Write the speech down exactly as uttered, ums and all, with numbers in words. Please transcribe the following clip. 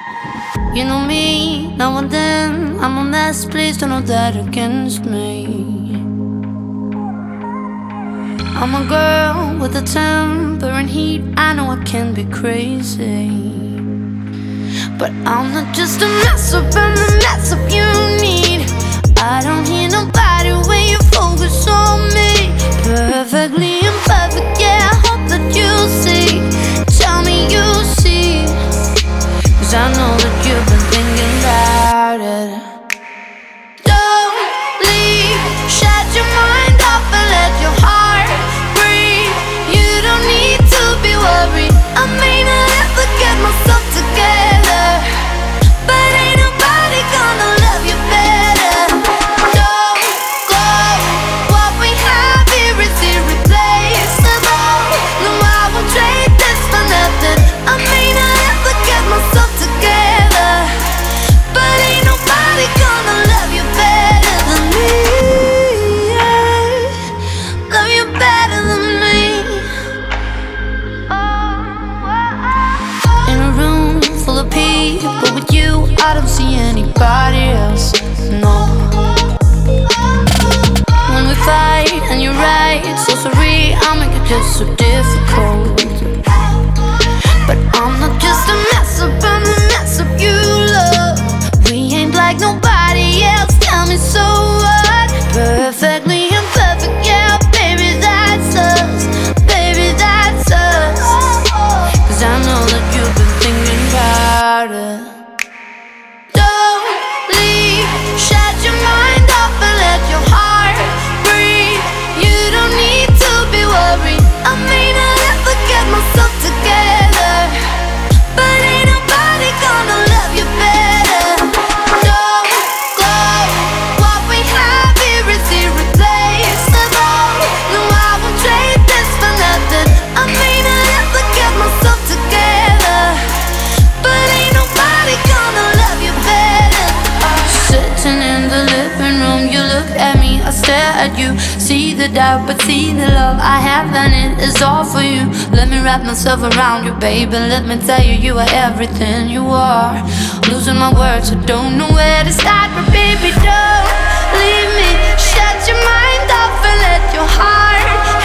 You know me, now and then I'm a mess, please don't hold that against me. I'm a girl with a temper and heat, I know I can be crazy, but I'm not just a mess up, I'm the mess up you need. I don't hear nobody when you focus on me. Perfectly imperfect, yeah, I hope that you see. Tell me you see, 'cause I know that you've been thinking about it. Don't leave, shut your mind off and let your heart breathe. You don't need to be worried, I may not ever get myself together, but ain't nobody gonna love you better. Don't go, what we have here is irreplaceable. No, I won't trade this for nothing, I may not ever get myself together, but ain't nobody gonna love you better than me. Yeah, love you better than me. In a room full of people, with you I don't see anybody else, no. When we fight and you're right, so sorry I make it just so difficult, but I'm not just a mess up, I'm the mess up you love. We ain't like nobody else, tell me so what? Perfectly imperfect, yeah, baby, that's us. Baby, that's us. 'Cause I know that you've been thinking about it. Don't leave, shut your mind off and let your heart breathe. You don't need to be worried, I may not ever get myself together, but ain't nobody gonna love you better. Don't go, what we have here is irreplaceable. No, I won't trade this for nothing, I may not ever get myself together, but ain't nobody gonna love you better. Sitting in the living room, you look at me, I stare at you. See the doubt, but see the love I have, and it is all for you. Let me wrap myself around you, baby, let me tell you, you are everything you are. Losing my words, I don't know where to start, but baby, don't leave me. Shut your mind off and let your heart